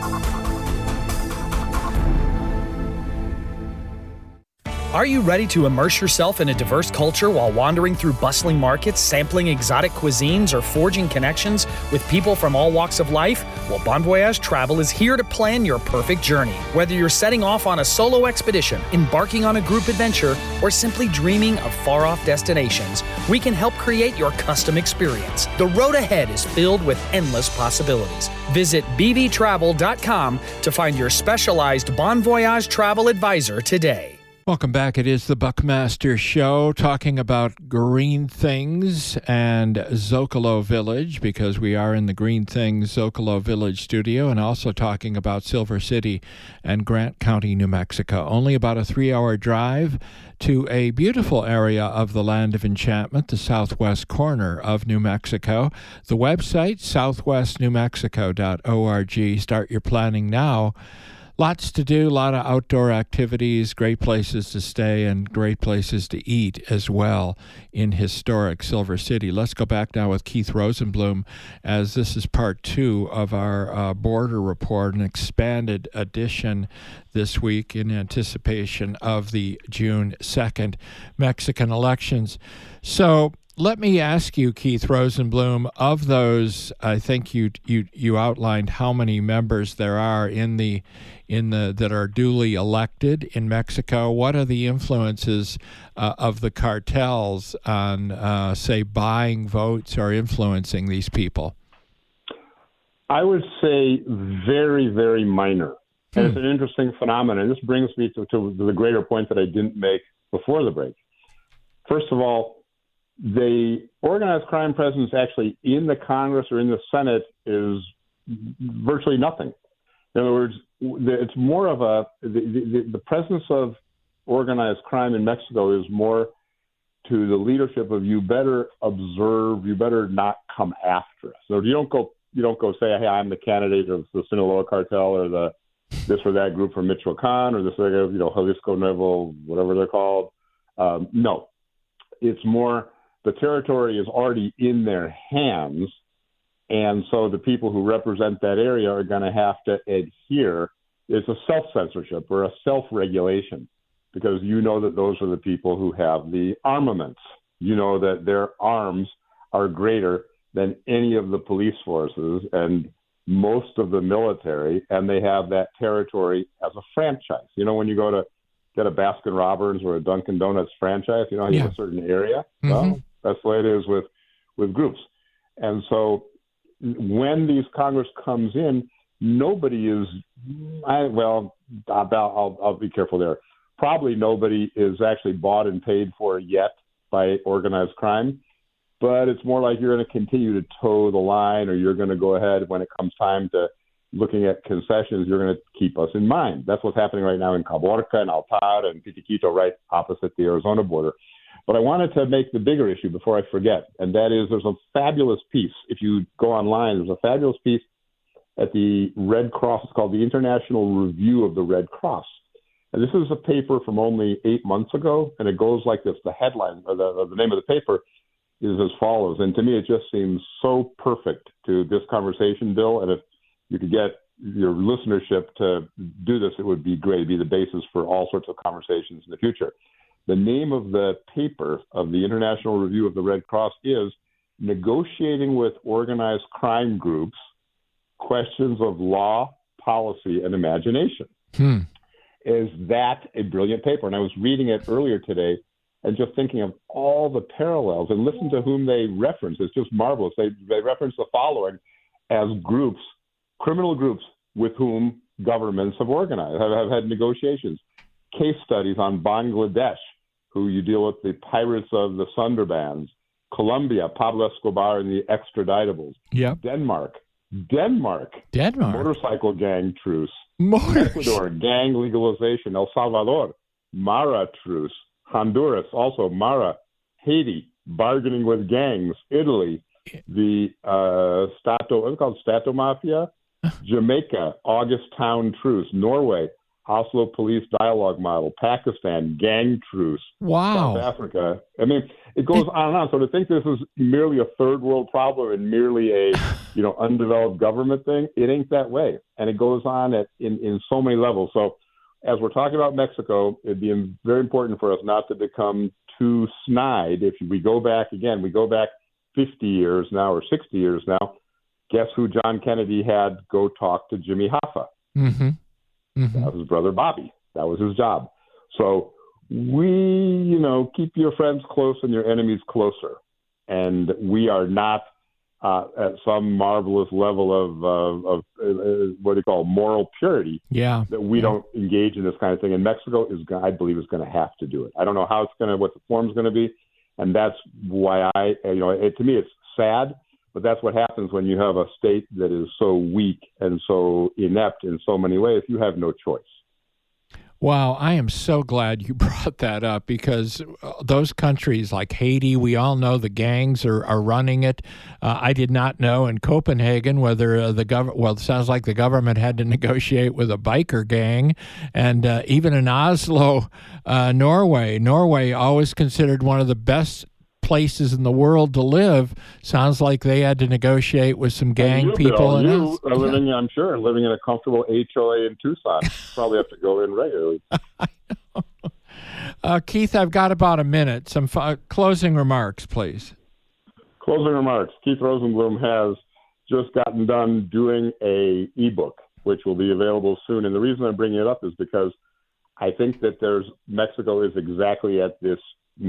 [SPEAKER 10] Are you ready to immerse yourself in a diverse culture while wandering through bustling markets, sampling exotic cuisines, or forging connections with people from all walks of life? Well, Bon Voyage Travel is here to plan your perfect journey. Whether you're setting off on a solo expedition, embarking on a group adventure, or simply dreaming of far-off destinations, we can help create your custom experience. The road ahead is filled with endless possibilities. Visit b v travel dot com to find your specialized Bon Voyage travel advisor today.
[SPEAKER 1] Welcome back. It is the Buckmaster Show, talking about green things and Zocalo Village, because we are in the Green Things Zocalo Village studio, and also talking about Silver City and Grant County, New Mexico. Only about a three-hour drive to a beautiful area of the Land of Enchantment, the southwest corner of New Mexico. The website, southwest new mexico dot org. Start your planning now. Lots to do, a lot of outdoor activities, great places to stay, and great places to eat as well in historic Silver City. Let's go back now with Keith Rosenblum, as this is part two of our uh, border report, an expanded edition this week in anticipation of the June second Mexican elections. So let me ask you, Keith Rosenblum, of those, I think you you you outlined how many members there are in the in the that are duly elected in Mexico. What are the influences uh, of the cartels on, uh, say, buying votes or influencing these people?
[SPEAKER 7] I would say very, very minor. And
[SPEAKER 1] Hmm.
[SPEAKER 7] it's an interesting phenomenon. This brings me to, to the greater point that I didn't make before the break. First of all, the organized crime presence actually in the Congress or in the Senate is virtually nothing. In other words, it's more of a the, the, the presence of organized crime in Mexico is more to the leadership of you better observe, you better not come after us. So you don't go you don't go say, hey, I'm the candidate of the Sinaloa cartel or the this or that group from Michoacan or this or that, you know, Jalisco Nuevo, whatever they're called. Um, no, it's more the territory is already in their hands. And so the people who represent that area are going to have to adhere. It's a self-censorship or a self-regulation, because you know that those are the people who have the armaments. You know that their arms are greater than any of the police forces and most of the military, and they have that territory as a franchise. You know, when you go to get a Baskin Robbins or a Dunkin' Donuts franchise, you know, you
[SPEAKER 1] Yeah.
[SPEAKER 7] have a certain area.
[SPEAKER 1] Mhm.
[SPEAKER 7] Well, that's the way it is with, with groups. And so when these Congress comes in, nobody is, I, well, I'll, I'll, I'll be careful there. Probably nobody is actually bought and paid for yet by organized crime, but it's more like you're going to continue to toe the line, or you're going to go ahead when it comes time to looking at concessions, you're going to keep us in mind. That's what's happening right now in Caborca and Altar and Pitiquito, right opposite the Arizona border. But I wanted to make the bigger issue before I forget, and that is there's a fabulous piece. If you go online, there's a fabulous piece at the Red Cross. It's called the International Review of the Red Cross. And this is a paper from only eight months ago, and it goes like this. The headline, or the, the name of the paper, is as follows. And to me, it just seems so perfect to this conversation, Bill. And if you could get your listenership to do this, it would be great. It'd be the basis for all sorts of conversations in the future. The name of the paper of the International Review of the Red Cross is Negotiating with Organized Crime Groups, Questions of Law, Policy, and Imagination.
[SPEAKER 1] Hmm.
[SPEAKER 7] Is that a brilliant paper? And I was reading it earlier today and just thinking of all the parallels, and listen to whom they reference. It's just marvelous. They, they reference the following as groups, criminal groups with whom governments have organized, have, have had negotiations. Case studies on Bangladesh, who you deal with the pirates of the Sundarbans. Colombia, Pablo Escobar and the extraditables.
[SPEAKER 1] Yep.
[SPEAKER 7] Denmark, Denmark,
[SPEAKER 1] Denmark,
[SPEAKER 7] motorcycle gang truce.
[SPEAKER 1] Motors.
[SPEAKER 7] Ecuador, gang legalization. El Salvador, Mara truce. Honduras, also Mara. Haiti, bargaining with gangs. Italy, the uh, Stato, what's it called, Stato Mafia. Jamaica, August Town truce. Norway, Oslo police dialogue model. Pakistan, gang truce.
[SPEAKER 1] Wow.
[SPEAKER 7] South Africa. I mean, it goes on and on. So to think this is merely a third world problem and merely a, you know, undeveloped government thing, it ain't that way. And it goes on at in, in so many levels. So as we're talking about Mexico, it'd be very important for us not to become too snide. If we go back again, we go back fifty years now or sixty years now. Guess who John Kennedy had go talk to Jimmy Hoffa?
[SPEAKER 1] Mm-hmm. Mm-hmm.
[SPEAKER 7] That was his brother Bobby. That was his job. So we, you know, keep your friends close and your enemies closer. And we are not uh, at some marvelous level of, uh, of uh, what do you call moral purity.
[SPEAKER 1] Yeah.
[SPEAKER 7] That we
[SPEAKER 1] yeah.
[SPEAKER 7] don't engage in this kind of thing. And Mexico is, I believe, is going to have to do it. I don't know how it's going to, what the form's going to be. And that's why I, you know, it, to me, it's sad. But that's what happens when you have a state that is so weak and so inept in so many ways. You have no choice.
[SPEAKER 1] Wow, I am so glad you brought that up, because those countries like Haiti, we all know the gangs are, are running it. Uh, I did not know in Copenhagen whether uh, the government, well, it sounds like the government had to negotiate with a biker gang. And uh, even in Oslo, uh, Norway, Norway, always considered one of the best places in the world to live, sounds like they had to negotiate with some gang
[SPEAKER 7] you,
[SPEAKER 1] people.
[SPEAKER 7] Bill,
[SPEAKER 1] and
[SPEAKER 7] you
[SPEAKER 1] us.
[SPEAKER 7] are living, yeah. I'm sure, living in a comfortable H O A in Tucson. Probably have to go in regularly.
[SPEAKER 1] I know. Uh, Keith, I've got about a minute. Some f- closing remarks, please.
[SPEAKER 7] Closing remarks. Keith Rosenblum has just gotten done doing a ebook, which will be available soon. And the reason I'm bringing it up is because I think that there's Mexico is exactly at this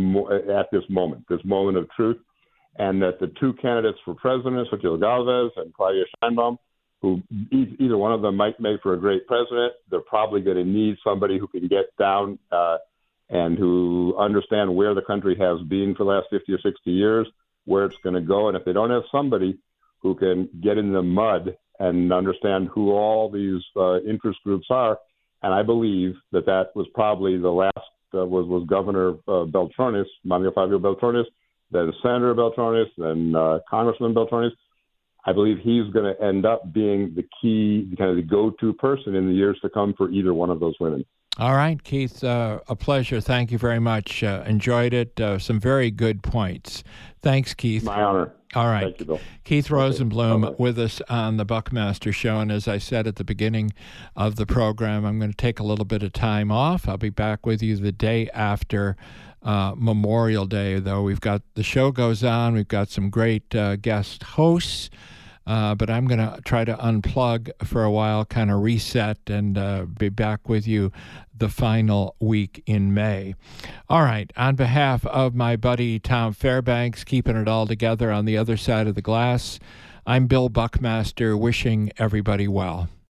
[SPEAKER 7] at this moment, this moment of truth, and that the two candidates for president, Xochitl Galvez and Claudia Sheinbaum, who either one of them might make for a great president, they're probably going to need somebody who can get down uh, and who understand where the country has been for the last fifty or sixty years, where it's going to go. And if they don't have somebody who can get in the mud and understand who all these uh, interest groups are, and I believe that that was probably the last Uh, was, was Governor uh, Beltrones, Manuel Fabio Beltrones, then Senator Beltrones, then uh, Congressman Beltrones. I believe he's going to end up being the key, kind of the go-to person in the years to come for either one of those women.
[SPEAKER 1] All right, Keith, uh, a pleasure. Thank you very much. Uh, enjoyed it. Uh, some very good points. Thanks, Keith.
[SPEAKER 7] My honor.
[SPEAKER 1] All right.
[SPEAKER 7] Thank you, Bill.
[SPEAKER 1] Keith Rosenblum
[SPEAKER 7] okay.
[SPEAKER 1] with us on the Buckmaster Show. And as I said at the beginning of the program, I'm going to take a little bit of time off. I'll be back with you the day after uh, Memorial Day, though. We've got the show goes on. We've got some great uh, guest hosts. Uh, but I'm going to try to unplug for a while, kind of reset, and uh, be back with you the final week in May. All right. On behalf of my buddy Tom Fairbanks, keeping it all together on the other side of the glass, I'm Bill Buckmaster, wishing everybody well.